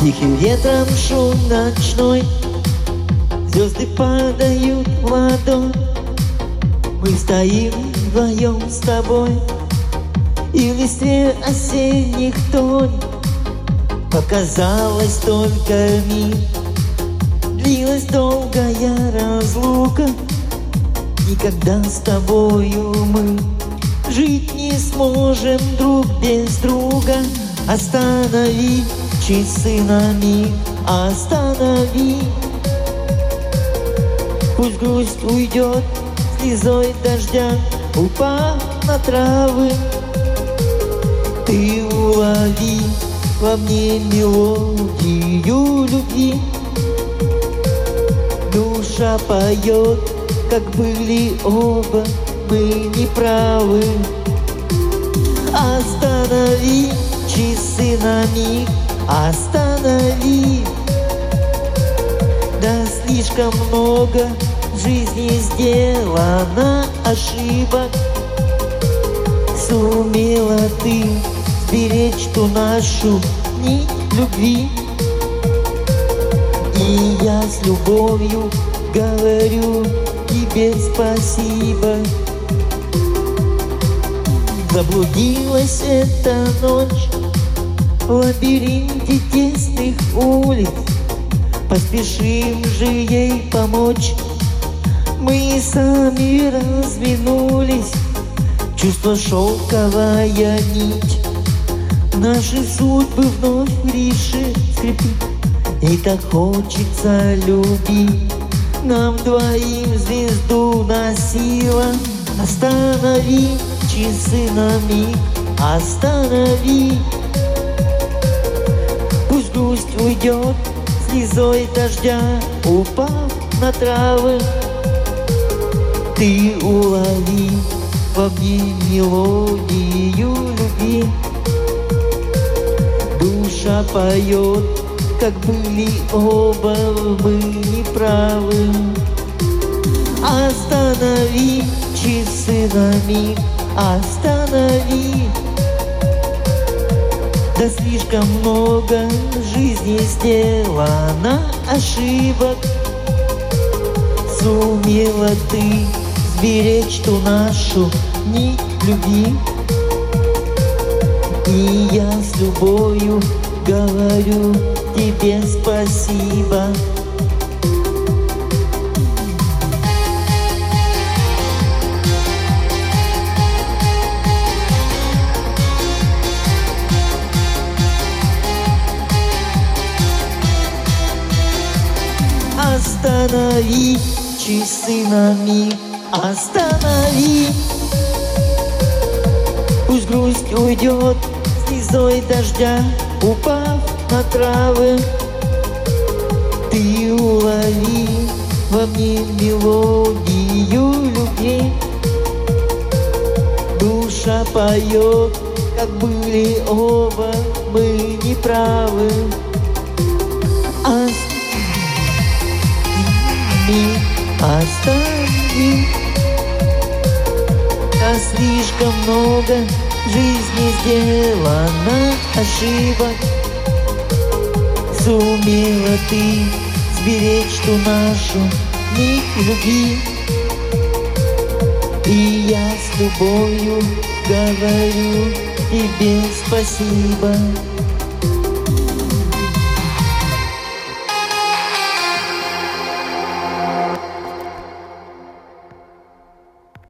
Тихим ветром шум ночной, звезды падают в ладонь. Мы стоим вдвоем с тобой, и в листве осенних тонь показалось только миг. Длилась долгая разлука, никогда с тобою мы жить не сможем друг без друга. Останови часы на миг, останови. Пусть грусть уйдет слезой дождя, упав на травы. Ты улови во мне мелодию любви. Душа поет, как были оба мы неправы. Останови часы на миг, останови. Да слишком много в жизни сделано ошибок. Сумела ты сберечь ту нашу нить любви. И я с любовью говорю тебе спасибо. Заблудилась эта ночь в лабиринте тесных улиц. Поспешим же ей помочь. Мы сами разминулись. Чувство шелковая нить наши судьбы вновь решит скрепить. И так хочется любить, нам двоим звезду носила. Останови часы на миг, останови. Пусть грусть уйдет слезой дождя, упав на травы. Ты улови во мне мелодию любви. Душа поет, как были оба мы неправы. Останови часы на миг, останови. Да слишком много в жизни сделано ошибок. Сумела ты сберечь ту нашу нить любви. И я с любовью говорю тебе спасибо. Останови часы на миг, останови. Пусть грусть уйдет слезой дождя, упав на травы. Ты улови во мне мелодию любви. Душа поет, как были оба мы неправы. Остави. А слишком много в жизни сделано ошибок. Сумела ты сберечь ту нашу нить любви. И я с любовью говорю тебе спасибо.